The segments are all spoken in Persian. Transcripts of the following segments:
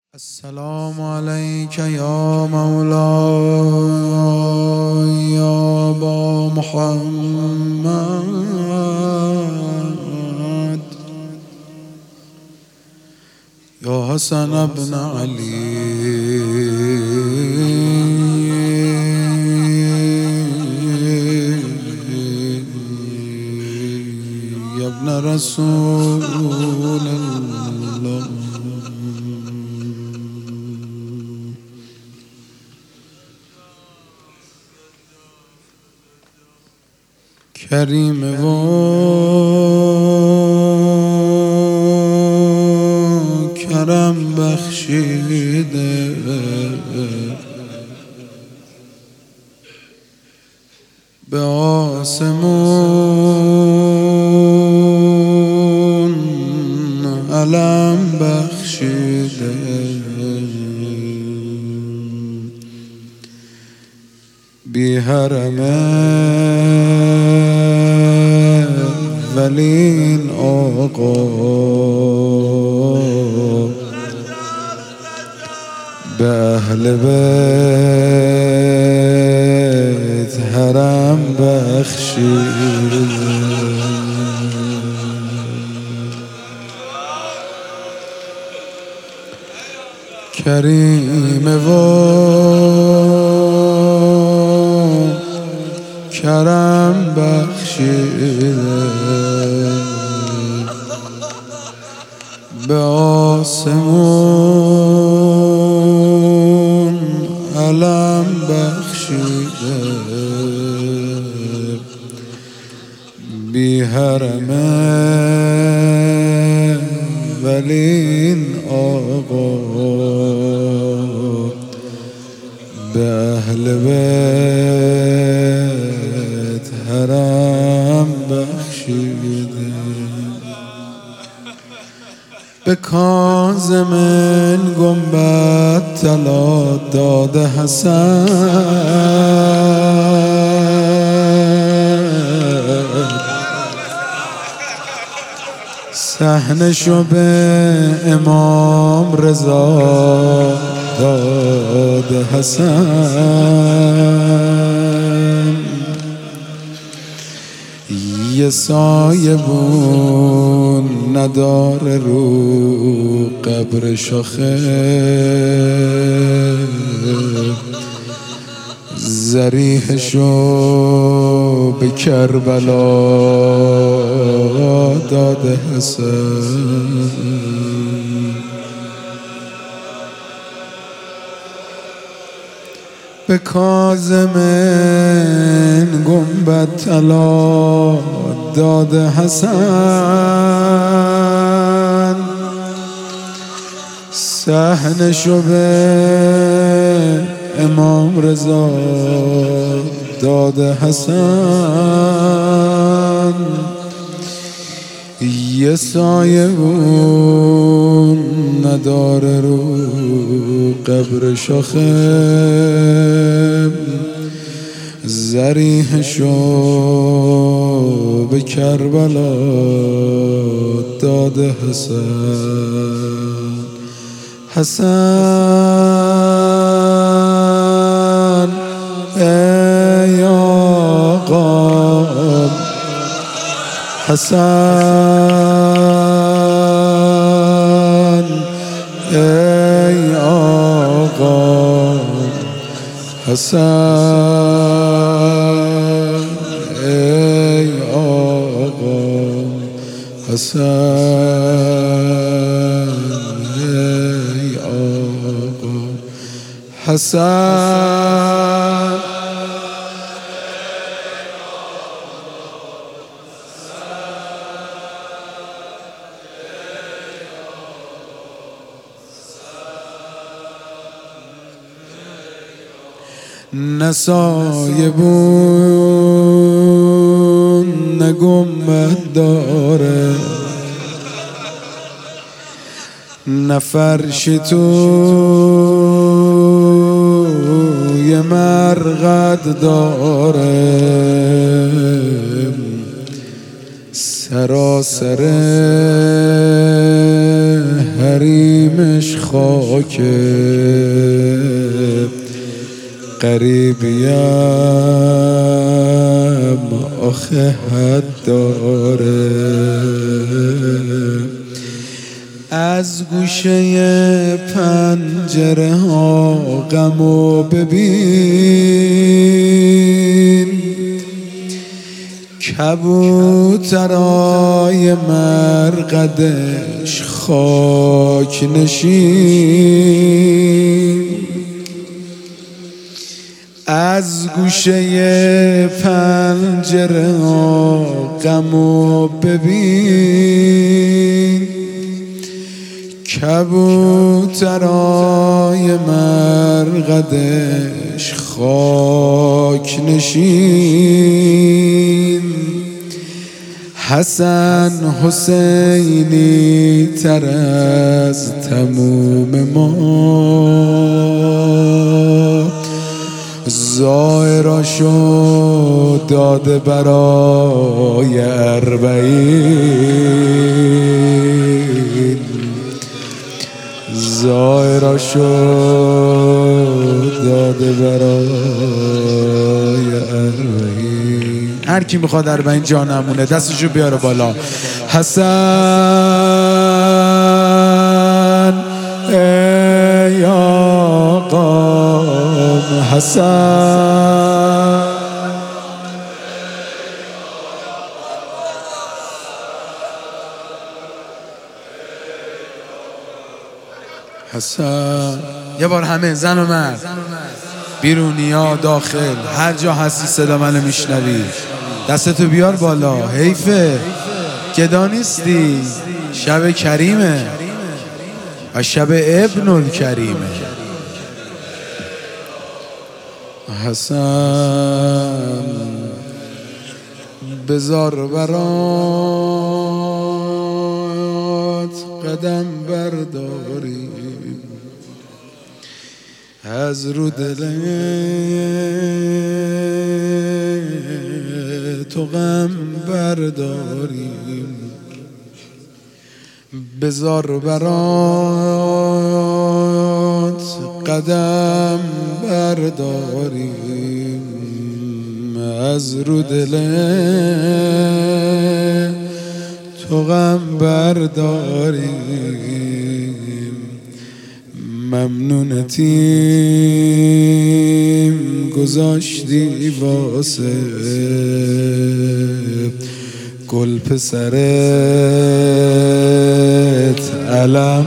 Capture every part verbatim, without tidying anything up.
السلام عليك يا مولاي يا أبا محمد يا حسن بن علي يا ابن رسول الله کریم و کرم بخشیده به آسمون علم بخشیده بی حرمه ولین آقا به اهل بیت حرم بخشید کریم و کرم بخشیده به آسمون علم بخشیده بی حرمه ولین آقا به اهل بیت حرم بخشیده به کاظم گنبد طلا داد حسن صحنشو به امام رضا داد حسن یه سایه بون نداره رو قبر شاخه ذریحشو به کربلا داد حسن به کاظم گنبد طلا داد حسن صحنشو به امام رضا داد حسن یه سایه بون نداره رو قبر شاخه ذریحشو به کربلا داد حسن حسن ای آقا حسن ای آقا حسن ای آقا حسن ای آقا حسن نسایه بون نگمت داره نفرشی توی مرقد داره سراسر حریمش خاکه قریبیم آخه حد داره از گوشه پنجره ها غمو ببین کبوترای مرقدش خاک نشین از گوشه پنجره ها غمو ببین کبوترای مرقدش خاک نشین حسن حسینی تر از تموم ما زائراشو داده برای اربعین زائراشو داده برای اربعین هر کی میخواد اربعین جا نمونه دستشو بیاره بالا حسن ای آقام حسن حسن یه بار همه زن و مرد بیرونی ها داخل هر جا هستی صدا منو میشنوی دستتو بیار بالا حیفه گدا نیستی شب کریمه و شب ابن الکریمه حسن بذار برات قدم برداری از رو دل تو غم برداریم بذار برات قدم برداریم از رو دل تو غم برداریم ممنونتیم گذاشتی واسه گل پسرت علم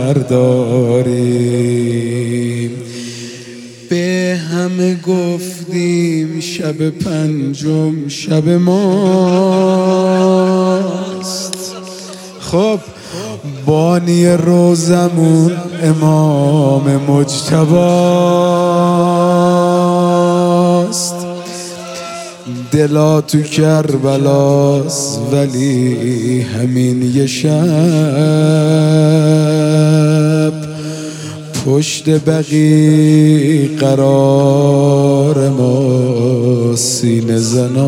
برداریم به همه گفتیم شب پنجم شب ماست خب بانی روزمون امام مجتباست دلا تو کربلاست ولی همین یه شب پشت بقی قرار ما سینه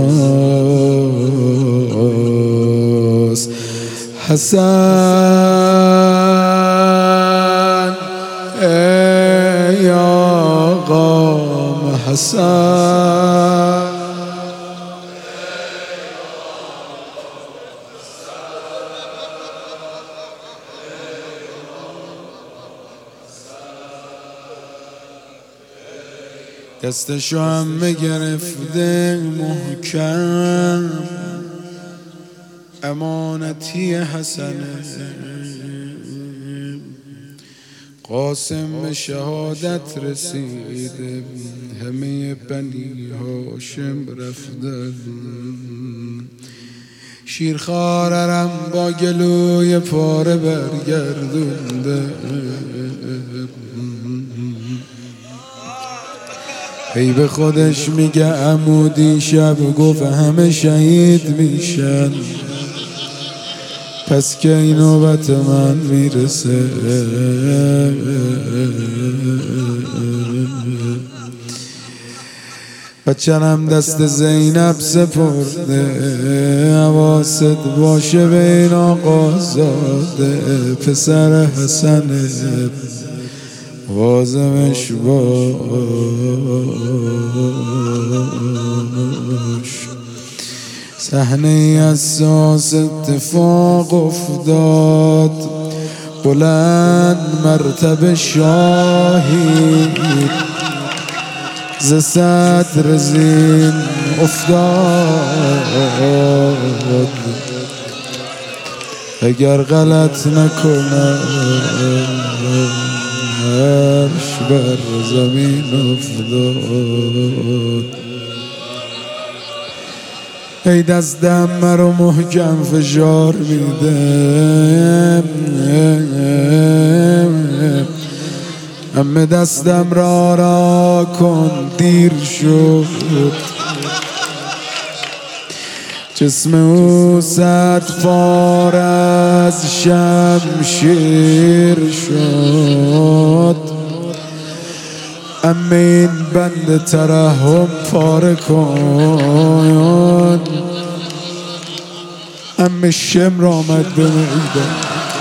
زناست حسن ای آقام حسن دستشو هم گرفته محکم امانتی حسنه قاسم به شهادت رسیده همه بنی هاشم رفتن شیرخوارم با گلوی پاره برگردونده ای به خودش میگه عمودی شب گفت همه شهید میشن پس که این نوبت من میرسه بچرم دست زینب سپرده، حواست باشه به این آقازاده. پسر حسن واظمش باش. صحنه از ساز اتفاق افتاد، بلند مرتبه شاهی ز صدر زین افتاد. اگر غلط نکنم عرش بر زمین افتاد. ای دستم مرا محکم فشار میده، همه دستم را را کن دیر شد. جسم او صد پار از شمشیر شد. اما این بند ترحم پاره کن. اما شمر آمد به میدان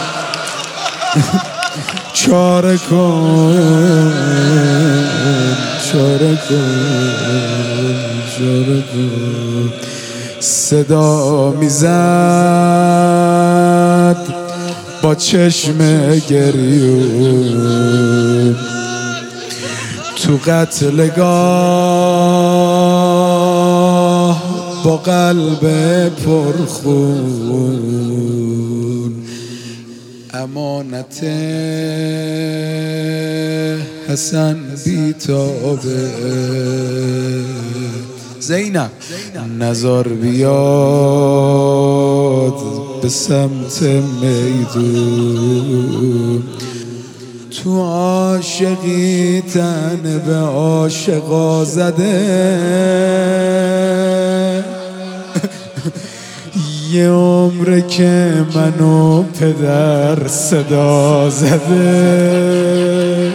چاره کن، چاره کن، چاره کن. صدا میزد با چشم گریون، تو قتلگاه با قلب پرخون. امانت حسن بیتابه. زینب نظر بیاد به سمت میدون، تو عاشقی تن به عاشقا زده. یه عمره که منو پدر صدا زده.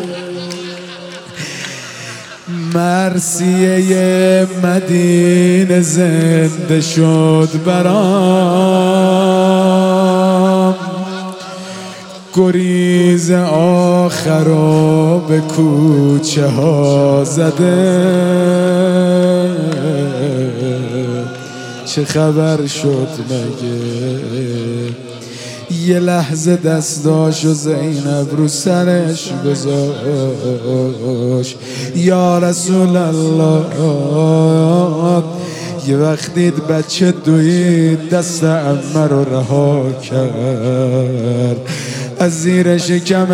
مرثیه مدینه زنده شد برام، گریز آخر رو به کوچه ها زده. چه خبر شد مگه؟ یه لحظه دستاش و زینب رو سرش گذاشت. یا رسول الله، یه وقت دید بچه دوید دست عمه رو رها کرد. از زیر شکم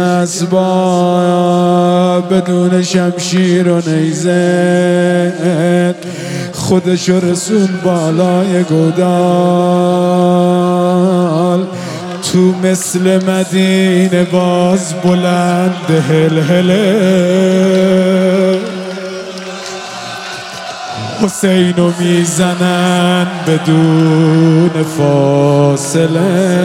اسباب بدون شمشیر و نیزه خودشو رسون بالای گودال. تو مثل مدینه باز بلند هلهله، حسینو میزنن بدون فاصله.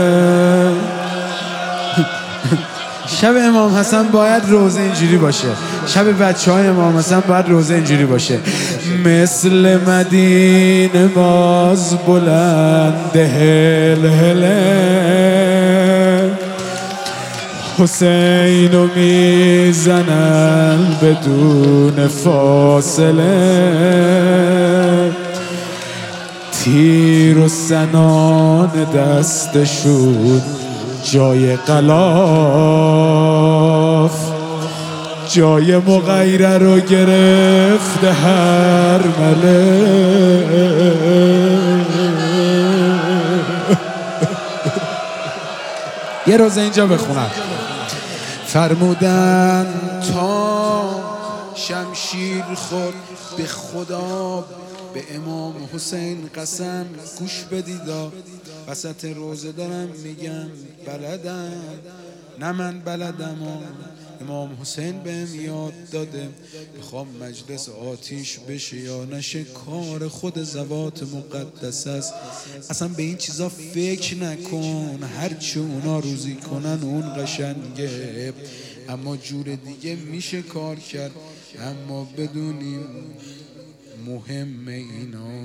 شب امام حسن باید روزه اینجوری باشه، شب بچه های امام حسن باید روزه اینجوری باشه. مثل مدینه باز بلند هلهله، حسینو میزنن بدون فاصله. تیر و سنان دستشون جای غلاف، جای مغیره رو گرفته هر مله. یه روز اینجا بخونم. فرمودن تا شمشیر خود به خدا به امام حسین قسم گوش بدیدا. وسط روزه دارم میگم بلدم، نه من بلدم، امام حسین بهم یاد داده میخوام مجلس آتیش بشه یا نشه کار خود ذوات مقدس است. اصلا به این چیزا فکر نکن، هرچی اونا روزی کنن اون قشنگه، اما جور دیگه میشه کار کرد. اما بدونیم مهمه اینا،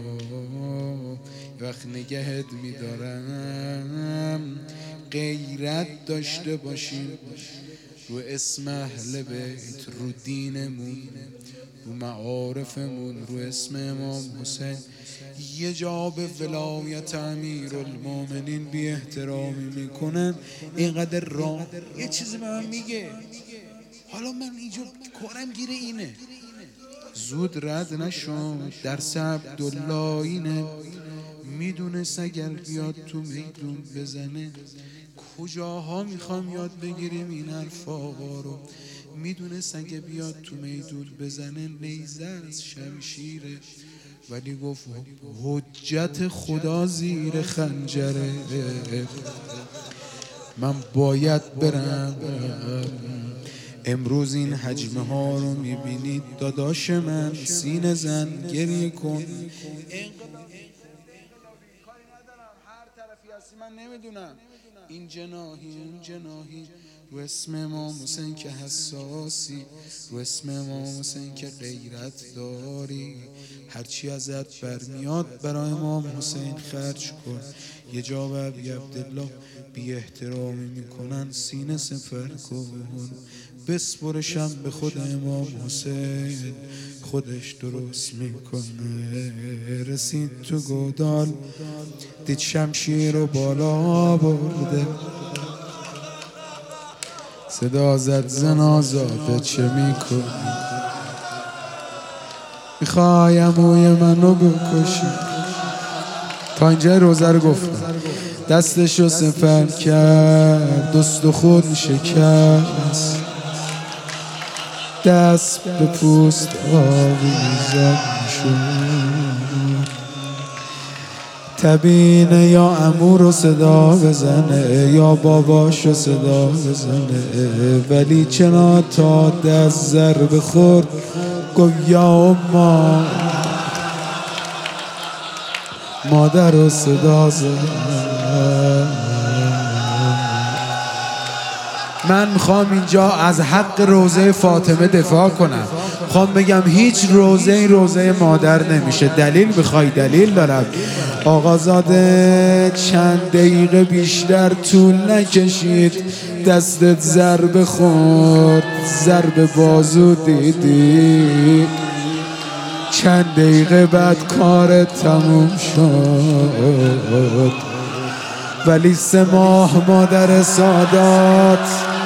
وقت نگهت میدارم غیرت داشته باشیم رو اسم اهل بیت، رو دینمون، رو معارفمون، رو اسم امام حسین. یه جا به ولایت امیرالمومنین بی احترامی میکنن، اینقدر راه یه چیزی به من میگه، حالا من اینجا کارم گیره اینه، زود رد نشون. درس عبدالله اینه، میدونست اگر بیاد تو میدون بزنه کجاها میخوام یاد بگیریم این حرفا رو. میدونست اگه بیاد تو میدون بزنه نیزه از شمشیره، ولی گفت حجت خدا زیر خنجره، من باید برم. امروز این حجمه ها رو میبینید داداش من، سینه زن گریه کن. من نمیدونم این جناحی اون جناحی، رو اسم امام حسین که حساسی، رو اسم امام حسین که غیرت داری، هرچی ازت برمیاد برای امام حسین خرج کن. یه جا به ابی عبدالله بی احترامی میکنن، سینه سپر کن، بسپرشم به خود امام حسین، خودش درست میکنه. رسید تو گودال دید شمشیر رو بالا برده، صدا زد زنازاده چه میکنی؟ میخوای عموی منو بکشی؟ تا اینجا روزه رو گفتم، دستشو سپر کرد، دست و خود شکست، دست به پوست آویزان شد. تبینه یا عمو رو صدا بزنه یا باباشو صدا بزنه، ولی چنا تا دست ضربه خورد گفت یا اما، مادر رو صدا زد. من میخوام اینجا از حق روضه فاطمه دفاع کنم، میخوام بگم هیچ روضه این روضه مادر نمیشه. دلیل میخوای؟ دلیل دارم. آقازاده چند دقیقه بیشتر طول نکشید، دستت ضربه خورد، ضربه بازو دیدی، چند دقیقه بعد کارت تموم شد. ولی سه ماه مادر سادات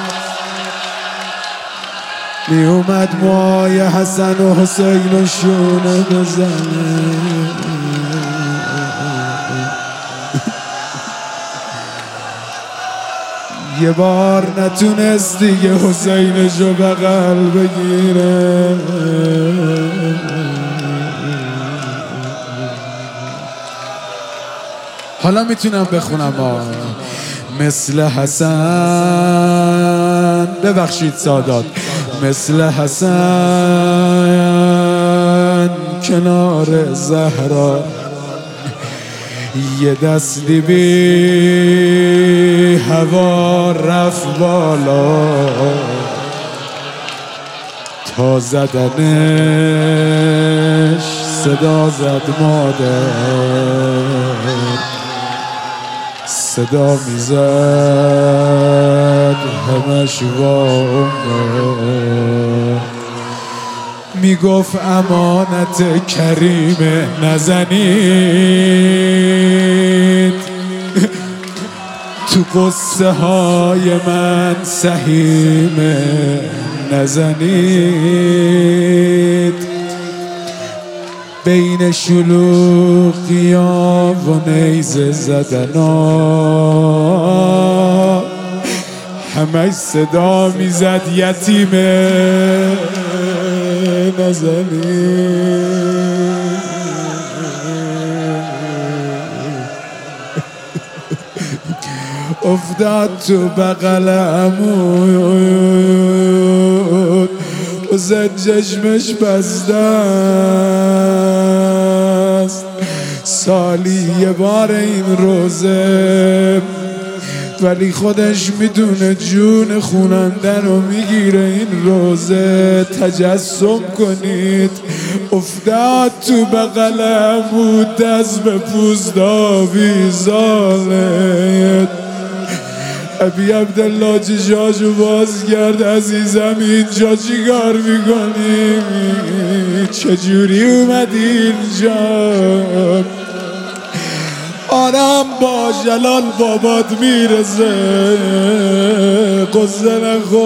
می اومد موهای حسن و حسین و شونه بزنه، یه بار نتونست دیگه حسینشو بغل بگیره. حالا میتونم بخونم آه. مثل حسن، ببخشید سادات، مثل حسن کنار زهرا، یه دستی بی هوا رفت بالا، تا زدنش صدا زد مادر، صدا میزد همش وامه، میگفت امانت کریمه نزنید، تو قصه های من سهیمه نزنید، بین شلوغیا و نیزه زدنا همش صدا میزد یتیمه نزنید. افتاد تو بغل عمود و زد چشمش بسته است، سالی یه بار این روزه ولی خودش میدونه جون خونندن رو میگیره. این روزه تجسم کنید افتاد تو بغلم بود دست به پوست آویزانت. ابی عبدالله چشاشو باز کرد عزیزم اینجا چیکار میکنی؟ چجوری اومدی اینجا؟ آرام با جلال بابات میرسه قصه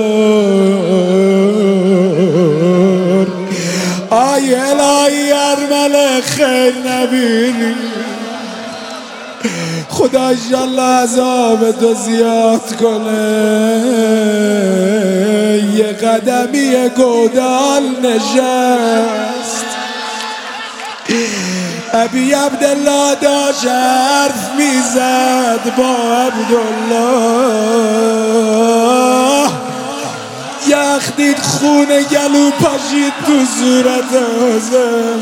نخور. آی الهی ارمل خیر نبینی خدا انشالله عذاب تو زیاد کنه. یه قدمی گودال نشست ابی عبدالله داشت حرف میزد با عبدالله. یخ دید خون گلو پاشید تو صورت حسین.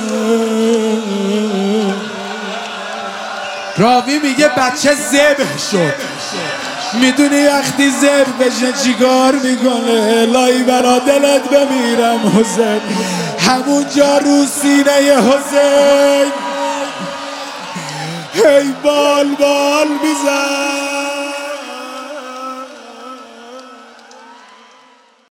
راوی میگه بچه ذبح شد. میدونی وقتی ذبح بشه چیکار میکنه؟ الهی برا دلت بمیرم حسین. همونجا رو سینه حسین هی بال بال میزن.